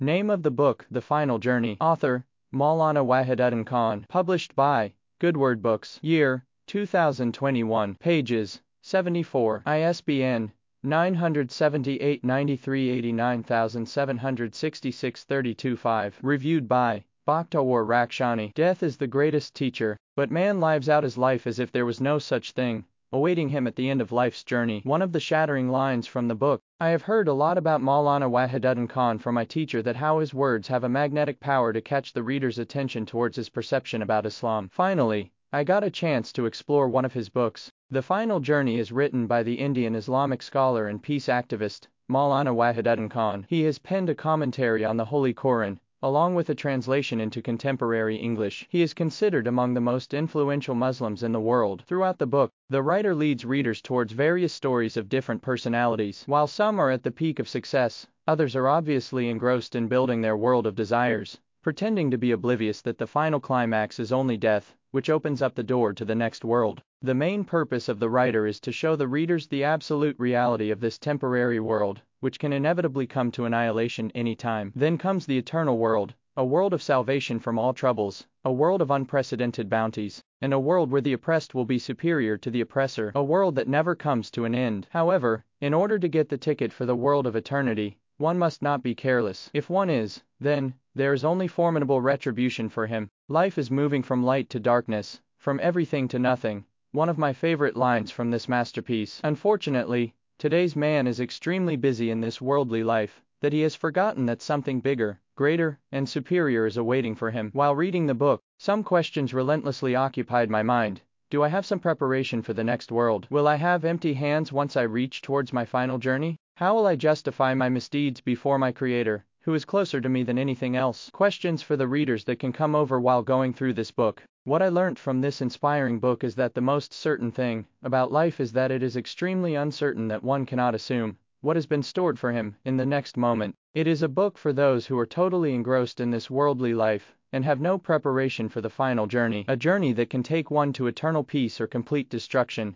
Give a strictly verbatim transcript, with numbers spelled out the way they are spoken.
Name of the book: The Final Journey. Author: Maulana Wahiduddin Khan. Published by Goodword Books. Year: two thousand twenty-one. Pages: seventy-four. I S B N: nine seventy-eight ninety-three eighty-nine seven sixty-six thirty-two five. Reviewed by Bakhtawar Rakshani. Death is the greatest teacher, but man lives out his life as if there was no such thing awaiting him at the end of life's journey. One of the shattering lines from the book. I have heard a lot about Maulana Wahiduddin Khan from my teacher, that how his words have a magnetic power to catch the reader's attention towards his perception about Islam. Finally, I got a chance to explore one of his books. The Final Journey is written by the Indian Islamic scholar and peace activist, Maulana Wahiduddin Khan. He has penned a commentary on the Holy Quran, along with a translation into contemporary English. He is considered among the most influential Muslims in the world. Throughout the book, the writer leads readers towards various stories of different personalities. While some are at the peak of success, others are obviously engrossed in building their world of desires, pretending to be oblivious that the final climax is only death, which opens up the door to the next world. The main purpose of the writer is to show the readers the absolute reality of this temporary world, which can inevitably come to annihilation any time. Then comes the eternal world, a world of salvation from all troubles, a world of unprecedented bounties, and a world where the oppressed will be superior to the oppressor, a world that never comes to an end. However, in order to get the ticket for the world of eternity, one must not be careless. If one is, then there is only formidable retribution for him. Life is moving from light to darkness, from everything to nothing. One of my favorite lines from this masterpiece. Unfortunately, today's man is extremely busy in this worldly life, that he has forgotten that something bigger, greater, and superior is awaiting for him. While reading the book, some questions relentlessly occupied my mind. Do I have some preparation for the next world? Will I have empty hands once I reach towards my final journey? How will I justify my misdeeds before my Creator, who is closer to me than anything else? Questions for the readers that can come over while going through this book. What I learnt from this inspiring book is that the most certain thing about life is that it is extremely uncertain, that one cannot assume what has been stored for him in the next moment. It is a book for those who are totally engrossed in this worldly life and have no preparation for the final journey, a journey that can take one to eternal peace or complete destruction.